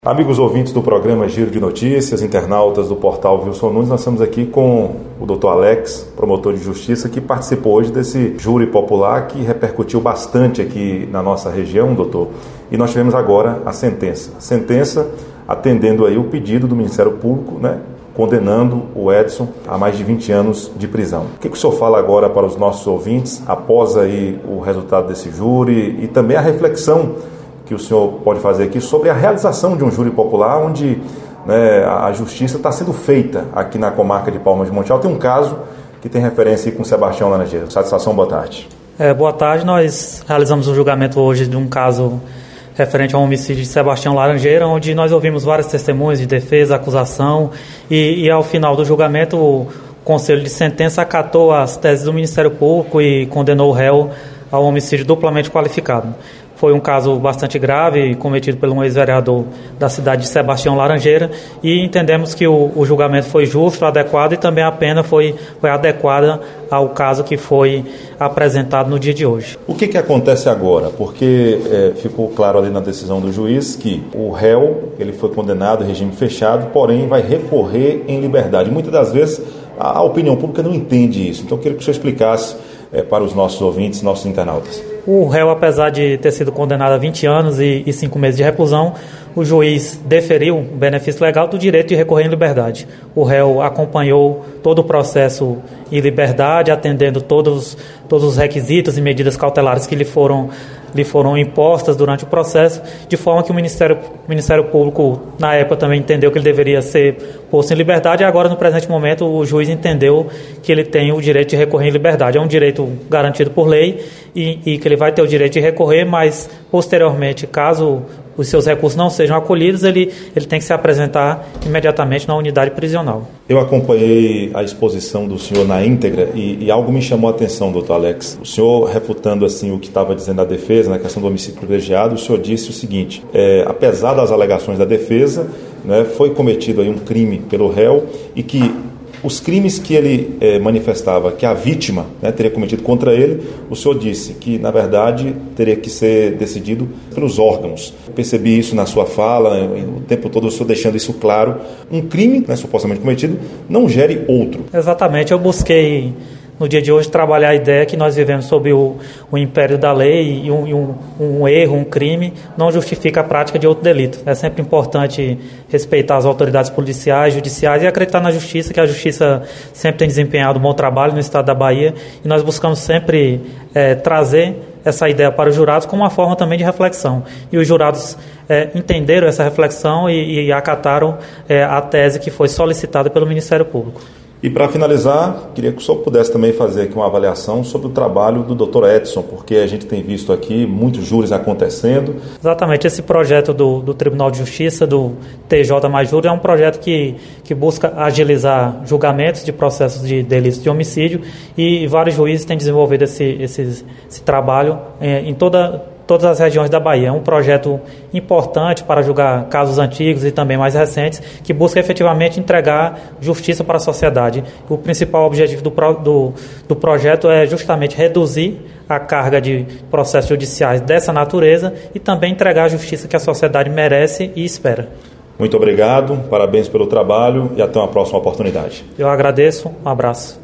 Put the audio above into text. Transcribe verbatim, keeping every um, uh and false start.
Amigos ouvintes do programa Giro de Notícias, internautas do portal Wilson Nunes, nós estamos aqui com o doutor Alex, promotor de justiça, que participou hoje desse júri popular que repercutiu bastante aqui na nossa região, doutor. E nós tivemos agora a sentença. A sentença atendendo aí o pedido do Ministério Público, né, condenando o Edson a mais de vinte anos de prisão. O que, que o senhor fala agora para os nossos ouvintes, após aí o resultado desse júri e também a reflexão que o senhor pode fazer aqui sobre a realização de um júri popular onde, né, a justiça está sendo feita aqui na comarca de Palmas de Monte Alto. Tem um caso que tem referência aí com Sebastião Laranjeira. Satisfação, boa tarde. É, boa tarde, nós realizamos o julgamento hoje de um caso referente ao homicídio de Sebastião Laranjeira, onde nós ouvimos várias testemunhas de defesa, acusação e, e ao final do julgamento o Conselho de Sentença acatou as teses do Ministério Público e condenou o réu ao homicídio duplamente qualificado. Foi um caso bastante grave, cometido por um ex-vereador da cidade de Sebastião Laranjeira, e entendemos que o, o julgamento foi justo, adequado, e também a pena foi, foi adequada ao caso que foi apresentado no dia de hoje. O que, que acontece agora? Porque é, ficou claro ali na decisão do juiz que o réu ele foi condenado em regime fechado, porém vai recorrer em liberdade. Muitas das vezes a, a opinião pública não entende isso, então eu queria que o senhor explicasse é, para os nossos ouvintes, nossos internautas. O réu, apesar de ter sido condenado a vinte anos e, e cinco meses de reclusão, o juiz deferiu o benefício legal do direito de recorrer em liberdade. O réu acompanhou todo o processo em liberdade, atendendo todos, todos os requisitos e medidas cautelares que lhe foram, lhe foram impostas durante o processo, de forma que o Ministério, o Ministério Público, na época, também entendeu que ele deveria ser posto em liberdade, e agora, no presente momento, o juiz entendeu que ele tem o direito de recorrer em liberdade. É um direito garantido por lei e, e que ele vai ter o direito de recorrer, mas, posteriormente, caso os seus recursos não sejam acolhidos, ele, ele tem que se apresentar imediatamente na unidade prisional. Eu acompanhei a exposição do senhor na íntegra e, e algo me chamou a atenção, doutor Alex. O senhor, refutando assim o que estava dizendo a defesa na questão do homicídio privilegiado, o senhor disse o seguinte: é, apesar das alegações da defesa, né, foi cometido aí um crime pelo réu e que os crimes que ele eh, manifestava que a vítima, né, teria cometido contra ele, o senhor disse que, na verdade, teria que ser decidido pelos órgãos. Eu percebi isso na sua fala, o tempo todo o senhor deixando isso claro. Um crime, né, supostamente cometido, não gere outro. Exatamente. Eu busquei, no dia de hoje, trabalhar a ideia que nós vivemos sob o, o império da lei e, um, e um, um erro, um crime, não justifica a prática de outro delito. É sempre importante respeitar as autoridades policiais, judiciais e acreditar na justiça, que a justiça sempre tem desempenhado um bom trabalho no estado da Bahia, e nós buscamos sempre é, trazer essa ideia para os jurados como uma forma também de reflexão. E os jurados é, entenderam essa reflexão e, e acataram é, a tese que foi solicitada pelo Ministério Público. E para finalizar, queria que o senhor pudesse também fazer aqui uma avaliação sobre o trabalho do doutor Edson, porque a gente tem visto aqui muitos júris acontecendo. Exatamente, esse projeto do, do Tribunal de Justiça, do T J mais Júri, é um projeto que, que busca agilizar julgamentos de processos de delitos de homicídio, e vários juízes têm desenvolvido esse, esse, esse trabalho é, em toda... todas as regiões da Bahia. É um projeto importante para julgar casos antigos e também mais recentes, que busca efetivamente entregar justiça para a sociedade. O principal objetivo do, pro, do, do projeto é justamente reduzir a carga de processos judiciais dessa natureza e também entregar a justiça que a sociedade merece e espera. Muito obrigado, parabéns pelo trabalho e até uma próxima oportunidade. Eu agradeço, um abraço.